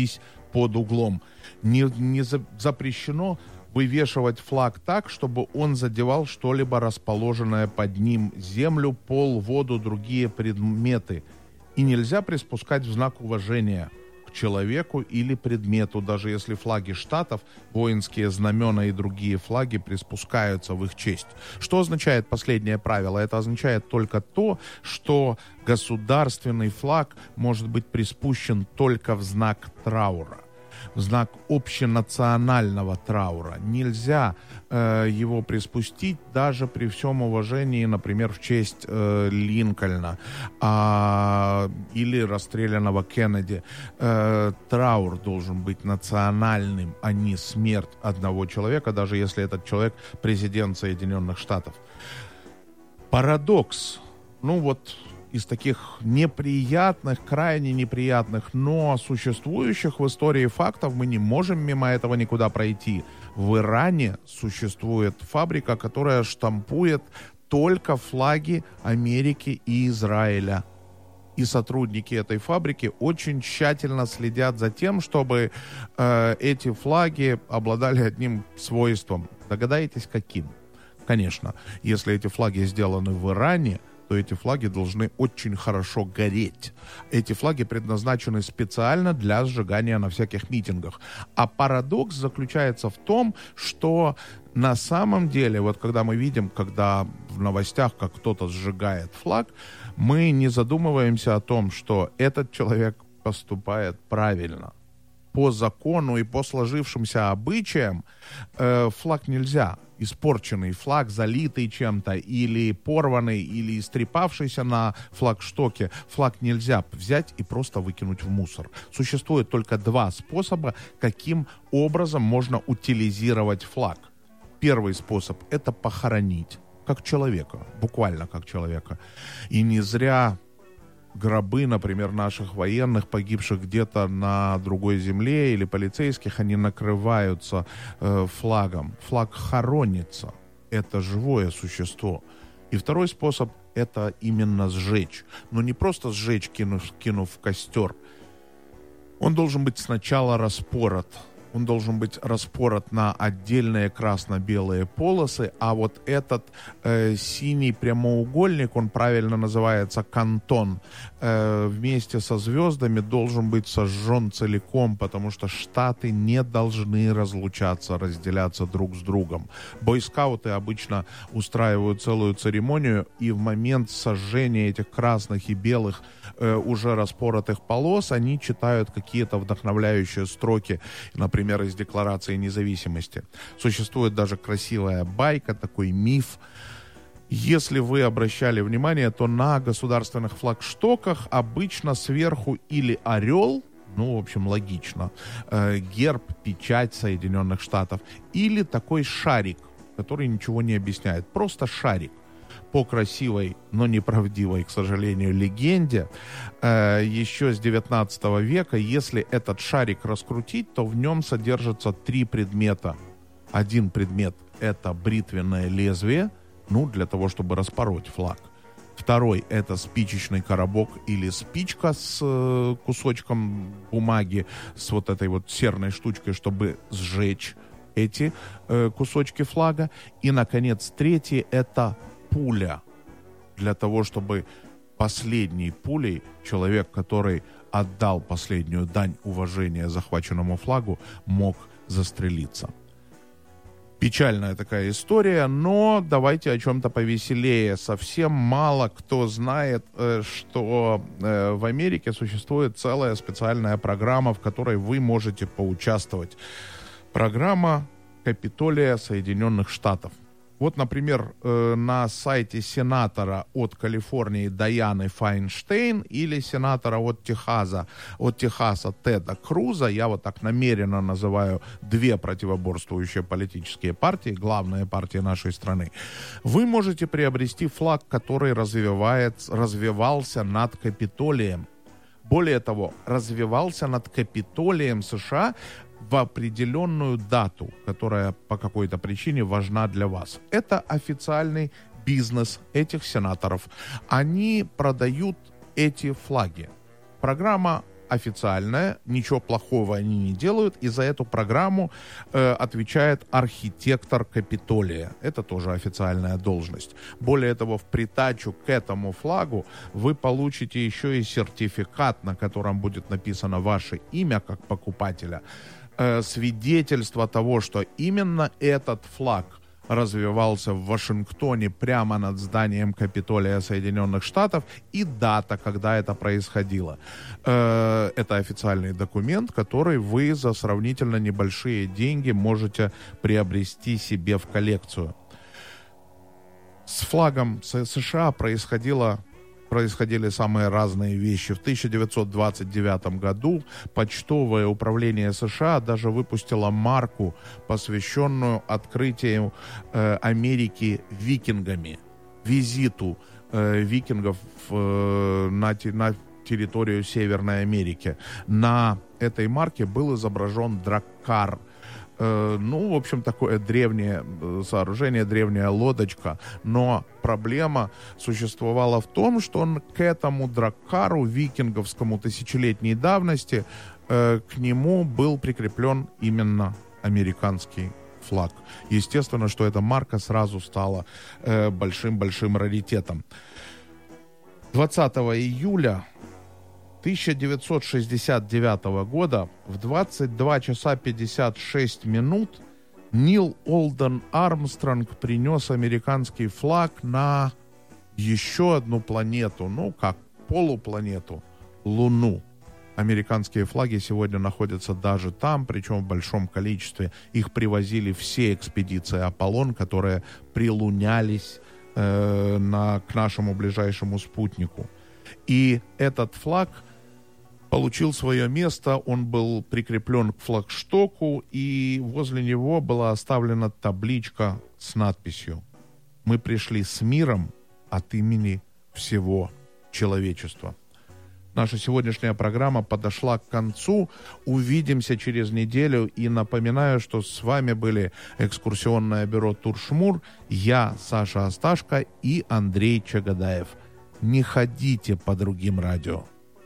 [SPEAKER 5] под углом. Не, не за, запрещено вывешивать флаг так, чтобы он задевал что-либо расположенное под ним: землю, пол, воду, другие предметы. И нельзя приспускать в знак уважения к человеку или предмету, даже если флаги штатов, воинские знамена и другие флаги приспускаются в их честь. Что означает последнее правило? Это означает только то, что государственный флаг может быть приспущен только в знак траура, в знак общенационального траура. Нельзя э, его приспустить даже при всем уважении, например, в честь э, Линкольна э, или расстрелянного Кеннеди. Э, траур должен быть национальным, а не смерть одного человека, даже если этот человек президент Соединенных Штатов. Парадокс. Ну вот... из таких неприятных, крайне неприятных, но существующих в истории фактов, мы не можем мимо этого никуда пройти. В Иране существует фабрика, которая штампует только флаги Америки и Израиля. И сотрудники этой фабрики очень тщательно следят за тем, чтобы э, эти флаги обладали одним свойством. Догадаетесь, каким? Конечно, если эти флаги сделаны в Иране, то эти флаги должны очень хорошо гореть. Эти флаги предназначены специально для сжигания на всяких митингах. А парадокс заключается в том, что на самом деле, вот когда мы видим, когда в новостях, как кто-то сжигает флаг, мы не задумываемся о том, что этот человек поступает правильно. По закону и по сложившимся обычаям э, флаг нельзя. Испорченный флаг, залитый чем-то, или порванный, или истрепавшийся на флагштоке, флаг нельзя взять и просто выкинуть в мусор. Существует только два способа, каким образом можно утилизировать флаг. Первый способ — это похоронить, как человека, буквально как человека. И не зря гробы, например, наших военных, погибших где-то на другой земле, или полицейских, они накрываются э, флагом. Флаг хоронится. Это живое существо. И второй способ — это именно сжечь. Но не просто сжечь, кинув, кинув в костер. Он должен быть сначала распорот. Он должен быть распорот на отдельные красно-белые полосы, а вот этот э, синий прямоугольник, он правильно называется кантон, э, вместе со звездами должен быть сожжен целиком, потому что штаты не должны разлучаться, разделяться друг с другом. Бойскауты обычно устраивают целую церемонию, и в момент сожжения этих красных и белых э, уже распоротых полос они читают какие-то вдохновляющие строки, например, Например, из Декларации независимости. Существует даже красивая байка, такой миф. Если вы обращали внимание, то на государственных флагштоках обычно сверху или орел, ну, в общем, логично, э, герб, печать Соединенных Штатов, или такой шарик, который ничего не объясняет, просто шарик. По красивой, но неправдивой, к сожалению, легенде, э, еще с девятнадцатого века, если этот шарик раскрутить, то в нем содержатся три предмета. Один предмет — это бритвенное лезвие, ну, для того, чтобы распороть флаг. Второй — это спичечный коробок или спичка с э, кусочком бумаги, с вот этой вот серной штучкой, чтобы сжечь эти э, кусочки флага. И, наконец, третий — это пуля, для того, чтобы последней пулей человек, который отдал последнюю дань уважения захваченному флагу, мог застрелиться. Печальная такая история, но давайте о чем-то повеселее. Совсем мало кто знает, что в Америке существует целая специальная программа, в которой вы можете поучаствовать. Программа Капитолия Соединенных Штатов. Вот, например, на сайте сенатора от Калифорнии Дайаны Файнштейн или сенатора от Техаса, от Техаса Теда Круза, я вот так намеренно называю две противоборствующие политические партии, главные партии нашей страны, вы можете приобрести флаг, который развивается, развивался над Капитолием. Более того, развивался над Капитолием США в определенную дату, которая по какой-то причине важна для вас. Это официальный бизнес этих сенаторов. Они продают эти флаги. Программа официальная, ничего плохого они не делают, и за эту программу э, отвечает архитектор Капитолия. Это тоже официальная должность. Более того, в придачу к этому флагу вы получите еще и сертификат, на котором будет написано ваше имя как покупателя, э, свидетельство того, что именно этот флаг развивался в Вашингтоне прямо над зданием Капитолия Соединенных Штатов, и дата, когда это происходило. Э, это официальный документ, который вы за сравнительно небольшие деньги можете приобрести себе в коллекцию. С флагом США происходило происходили самые разные вещи. В тысяча девятьсот двадцать девятом году почтовое управление США даже выпустило марку, посвященную открытию э, Америки викингами, визиту э, викингов э, на, на территорию Северной Америки. На этой марке был изображен драккар. Ну, в общем, такое древнее сооружение, древняя лодочка. Но проблема существовала в том, что он к этому драккару викинговскому тысячелетней давности, э, к нему был прикреплен именно американский флаг. Естественно, что эта марка сразу стала э, большим-большим раритетом. двадцатого июля тысяча девятьсот шестьдесят девятого года в двадцать два часа пятьдесят шесть минут Нил Олден Армстронг принес американский флаг на еще одну планету, ну как полупланету, Луну. Американские флаги сегодня находятся даже там, причем в большом количестве. Их привозили все экспедиции Аполлон, которые прилунялись э, на, к нашему ближайшему спутнику. И этот флаг получил свое место, он был прикреплен к флагштоку, и возле него была оставлена табличка с надписью: «Мы пришли с миром от имени всего человечества». Наша сегодняшняя программа подошла к концу. Увидимся через неделю. И напоминаю, что с вами были экскурсионное бюро «Туршмур», я, Саша Асташко, и Андрей Чагадаев. Не ходите по другим радио.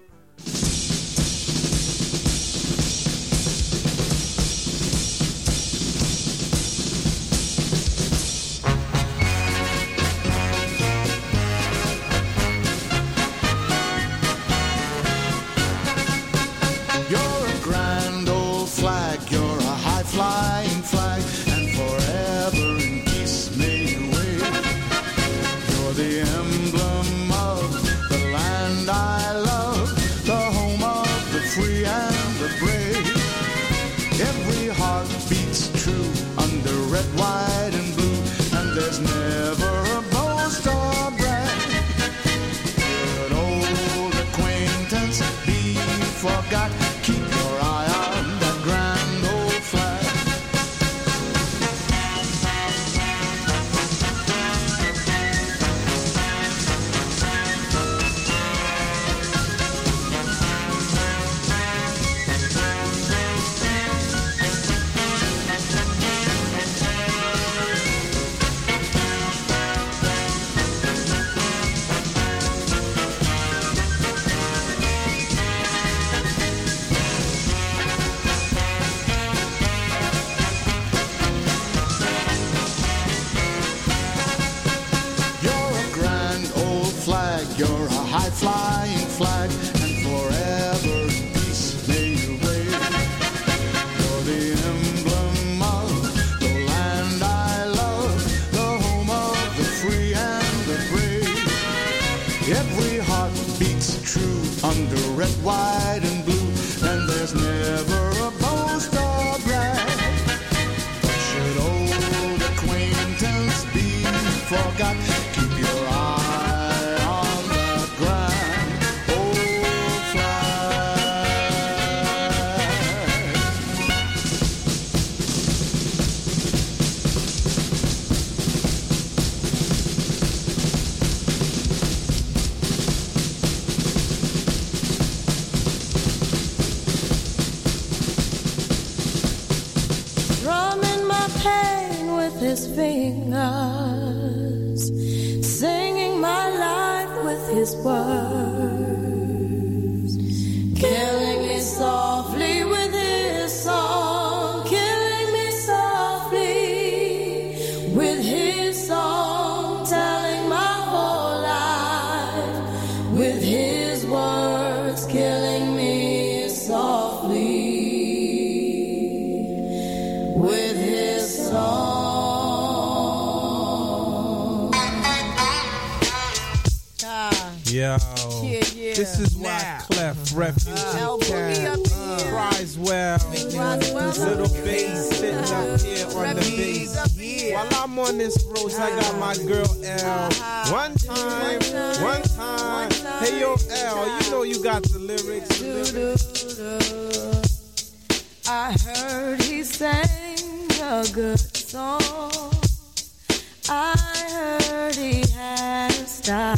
[SPEAKER 21] Flying flag, and forever in peace may you wave. You're the emblem of the land I love, the home of the free and the brave. Every heart beats true under red, white, and blue, and there's never a boast or brag. But should old acquaintance be forgot, keep your eye his fingers, singing my life with his words, killing is killing me softly with his song.
[SPEAKER 4] Ah.
[SPEAKER 22] Yo,
[SPEAKER 4] Yeah, yeah.
[SPEAKER 22] this is why Clef, Refugee,
[SPEAKER 4] Uh,
[SPEAKER 22] Cat, uh, Criswell, Little Bass sitting up here on the bass. While I'm on this road, I got my girl L. One time, one time. Hey yo, L, you know you got the lyrics. The lyrics.
[SPEAKER 21] I heard he sang a good song. I heard he had a style.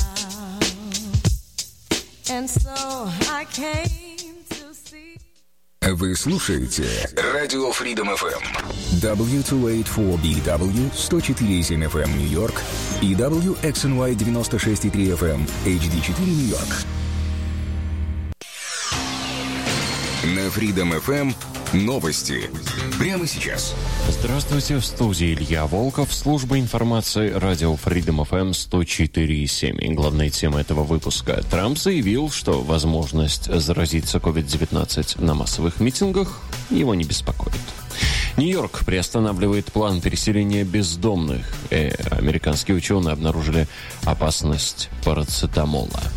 [SPEAKER 21] And so I came to see.
[SPEAKER 15] Вы слушаете радио Freedom эф эм, дабл ю двести восемьдесят четыре би дабл ю сто четыре и семь эф эм Нью-Йорк и дабл ю икс эн уай девяносто шесть и три эф эм эйч ди четыре Нью-Йорк. На Freedom эф эм новости прямо сейчас.
[SPEAKER 23] Здравствуйте, в студии Илья Волков, служба информации радио Freedom эф эм сто четыре и семь. И главная тема этого выпуска. Трамп заявил, что возможность заразиться ковид девятнадцать на массовых митингах его не беспокоит. Нью-Йорк приостанавливает план переселения бездомных. Э, американские ученые обнаружили опасность парацетамола.